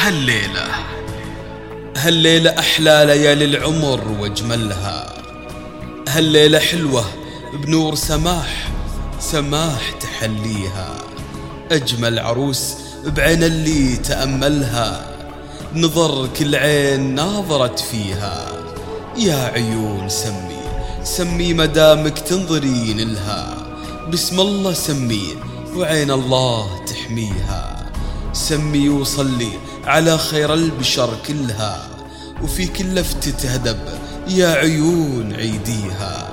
هالليلة هالليلة أحلى ليالي العمر واجملها. هالليلة حلوة بنور سماح سماح تحليها. أجمل عروس بعين اللي تأملها، نظر كل عين ناظرت فيها. يا عيون سمي سمي مدامك تنظرين لها، بسم الله سمي وعين الله تحميها. سمي وصلي على خير البشر كلها، وفي كل لفتة هدب يا عيون عيديها.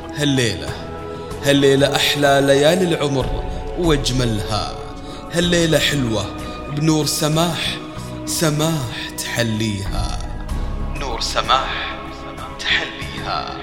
هالليلة أحلى ليالي العمر واجملها. هالليلة حلوة بنور سماح سماح تحليها. نور سماح تحليها.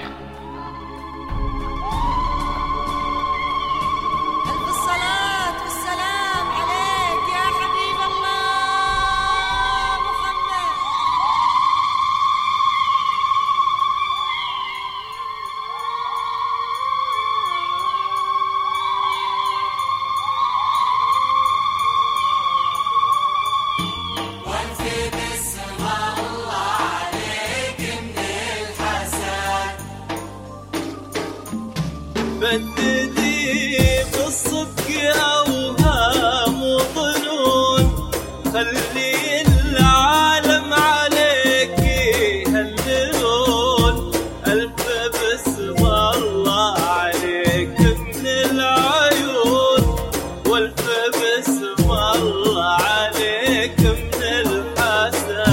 بددي بالصدق أوهام وظنون، خلي العالم عليك يهللون. ألف بسم الله عليك من العيون، والف بسم الله عليك من الحسن.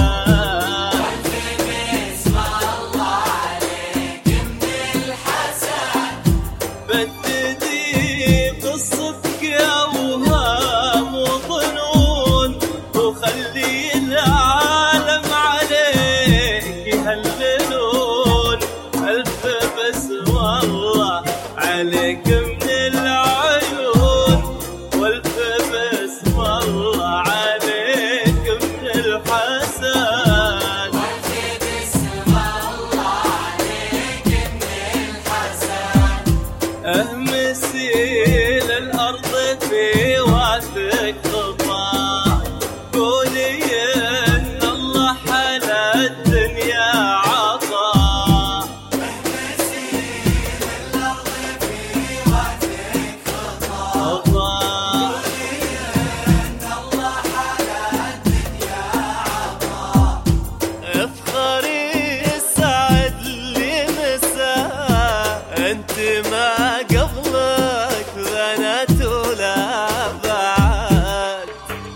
بددي بالصدق أوهام وظنون، وخلي العالم عليك يهللون. ألف بسم الله عليك من العيون، والف بسم الله عليك من الحسن. أهمسي للأرض في واثق خطا، قولي إن الله حلا الدنيا عطا. أهمسي للأرض في واثق خطا، قولي إن الله حلا الدنيا عطا. افخري السعد اللي مساه، انت ما قبلك بنات ولا بعد.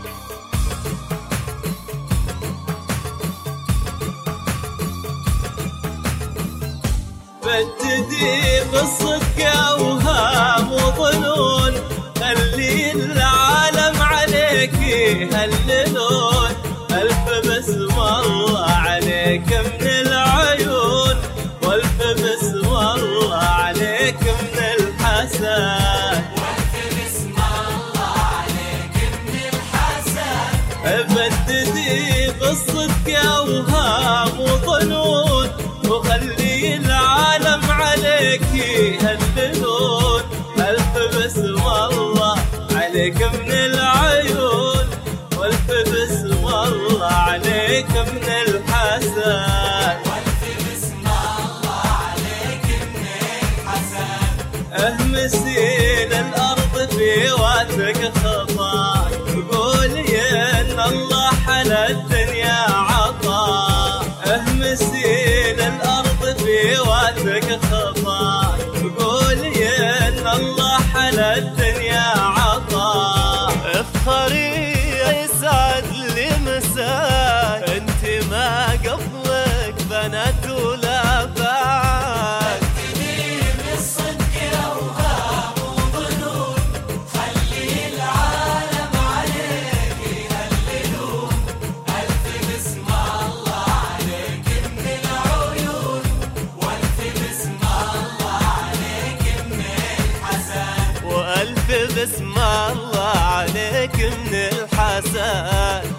بددي بالصدق أوهام وظنون، خلي العالم عليك يهللون. ألف بسم الله عليك من العيون، والف بسم الله عليك من الحسن. والف بسم الله عليك من الحسن. بددي بالصدق أوهام وظنون، وخلي العالم عليك يهللون. ألف بسم الله عليك من العيون، والف بسم الله عليك من الحسن. والف بسم الله عليك من الحسن. أهمسي للأرض في واثق خطا، قولي إن الله حلا الدنيا عطا. أهمسي للأرض في واثق خطا، قولي إن الله حلا الدنيا عطا. افخري يسعد اللي مساك، انت ما قبلك بنات ولا بعد. بددي بالصدق أوهام وظنون، خلي العالم عليك يهللون. ألف بسم الله عليك من العيون، والف بسم الله عليك من الحسن. وألف بسم الله عليك من الحسن.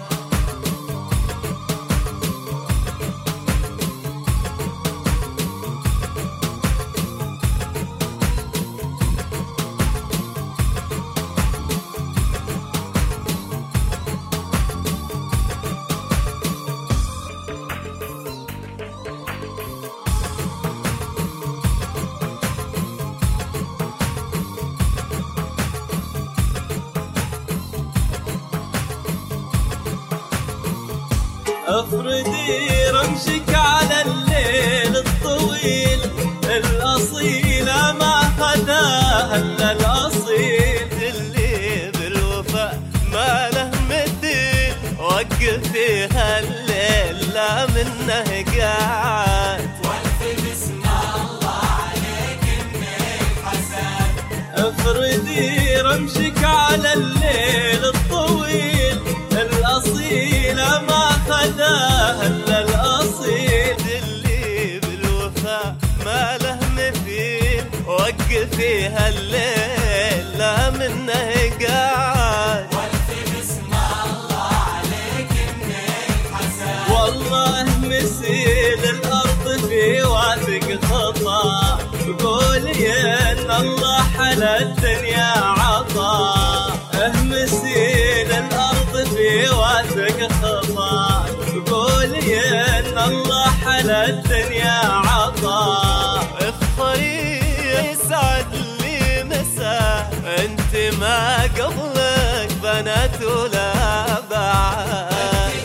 افردي رمشك على الليل الطويل، الأصيلة ما خداها إلا الأصيل، اللي بالوفاء ما له مثيل، وقف فيها الليل لا منه قاعد. والف بسم الله عليك من الحسن. افردي رمشك على الليل الطويل، الأصيلة ما خداها إلا الأصيل، اللي بالوفاء ما له مثيل، وقف فيها الليل لا منه قاعد. والف بسم الله عليك من الحسن. والله مسيل الأرض في واثق خطا، قولي إن الله حلا الدنيا عطا. مسيل الأرض في واثق خطا، قولي إن الله حلا الدنيا عطا. افخري يسعد لي مساء، انت ما قبلك بنات ولا بعد.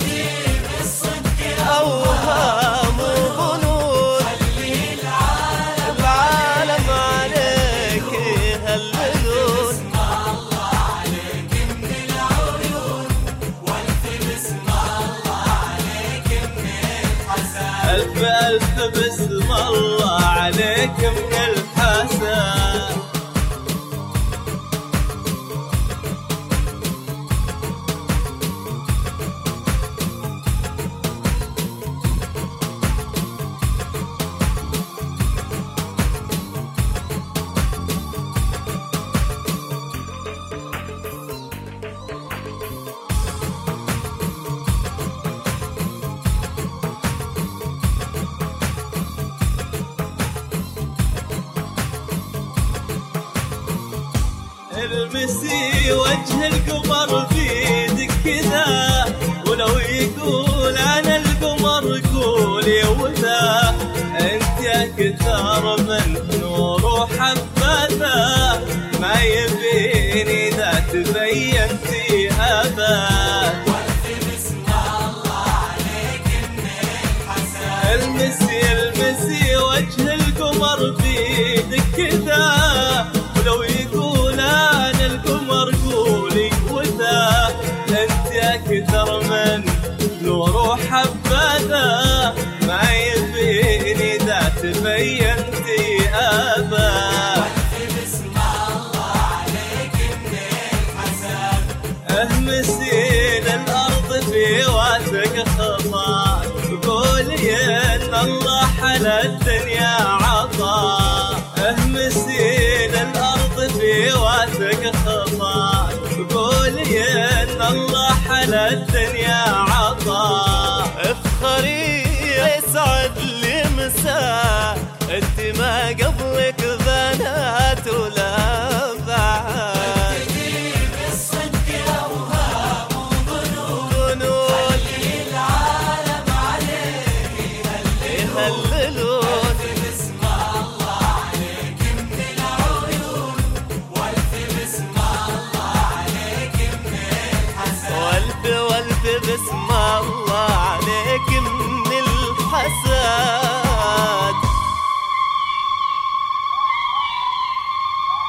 اوهام وظنون خلي العالم عليك يهللون. بسم الله عليك من العيون. والف بسم الله عليك من الحسن. ألف ألف بسم الله عليك من الحسن. المسي وجه القمر بيدك كذا، ولو يقول انا القمر قولي وذا. انت اكثر من نور وحبذا، ما يبيني اذا تبينتي ابد. والف بسم الله عليك من الحسن. المسي وجه القمر بيدك كذا، ولو يقول انا القمر قولي وذا. انت اكثر من نور وحبذا، ما يبيني اذا تبينتي ابد. والف بسم الله عليك من الحسن. مسيل الأرض في واثق خطا، قولي إن الله حلا الدنيا عطا. مسيل الأرض في واثق خطا، قولي إن الله حلا الدنيا عطا. افخري يسعد لي مساء، انت ما قبلك بنات ولا بعد. بالصدق اوهام وظنون خلي العالم عليك يهللون. بسم الله عليك من العيون. والف بسم الله عليك من الحسن. والف بسم الله عليك من الحسد.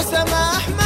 سماح